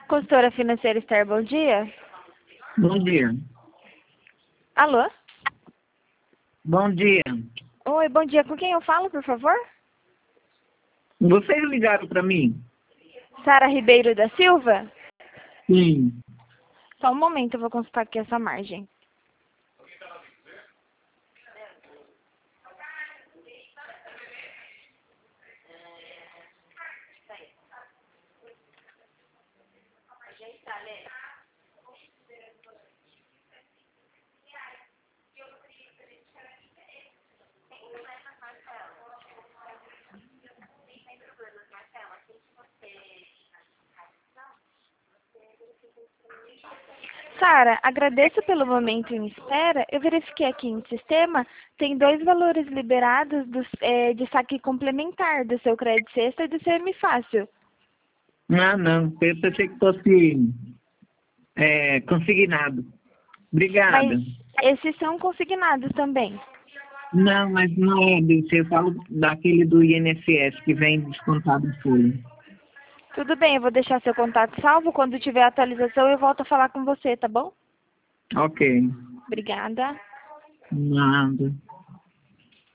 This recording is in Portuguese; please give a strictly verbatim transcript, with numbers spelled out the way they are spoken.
Consultora financeira Star, bom dia. Bom dia. Alô? Bom dia. Oi, bom dia. Com quem eu falo, por favor? Vocês ligaram para mim? Sara Ribeiro da Silva? Sim. Só um momento, eu vou consultar aqui essa margem. Sara, agradeço pelo momento em espera. Eu verifiquei aqui no sistema, tem dois valores liberados do, é, de saque complementar do seu crédito sexta e do seu M Fácil. Ah, não. Eu pensei que fosse é, consignado. Obrigada. Mas esses são consignados também. Não, mas não é desse. Eu falo daquele do I N S S que vem descontado em folha. Tudo bem, eu vou deixar seu contato salvo. Quando tiver atualização, eu volto a falar com você, tá bom? Ok. Obrigada. Nada.